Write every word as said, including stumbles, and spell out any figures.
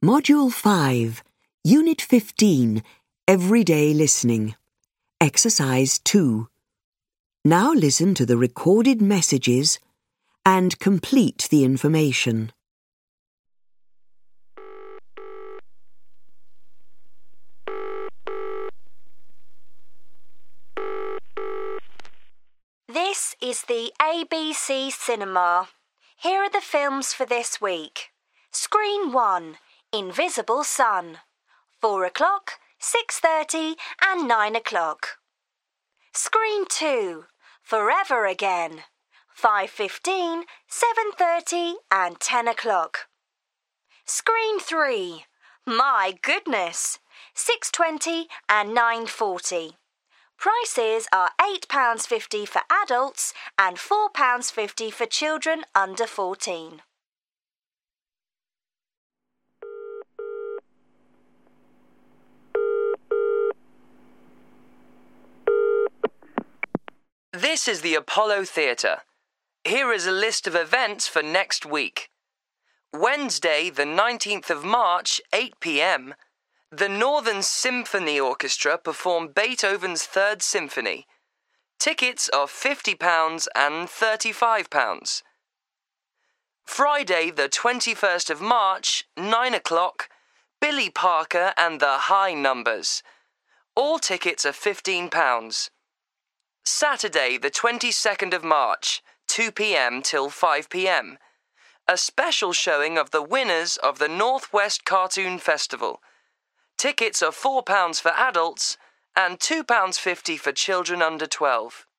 Module five, Unit fifteen, Everyday Listening. Exercise two. Now listen to the recorded messages and complete the information. This is the A B C Cinema. Here are the films for this week. Screen one, Invisible Sun. Four o'clock, six thirty and nine o'clock. Screen two, Forever Again. Five fifteen, seven thirty and ten o'clock. Screen three, My Goodness. Six twenty and nine forty. Prices are eight pounds fifty for adults and four pounds fifty for children under fourteen. This is the Apollo Theatre. Here is a list of events for next week. Wednesday, the nineteenth of March, eight p m, the Northern Symphony Orchestra perform Beethoven's Third Symphony. Tickets are fifty pounds and thirty-five pounds. Friday, the twenty-first of March, nine o'clock, Billy Parker and the High Numbers. All tickets are fifteen pounds. Saturday, the twenty-second of March, two p m till five p m, a special showing of the winners of the Northwest Cartoon Festival. Tickets are four pounds for adults and two pounds fifty for children under twelve.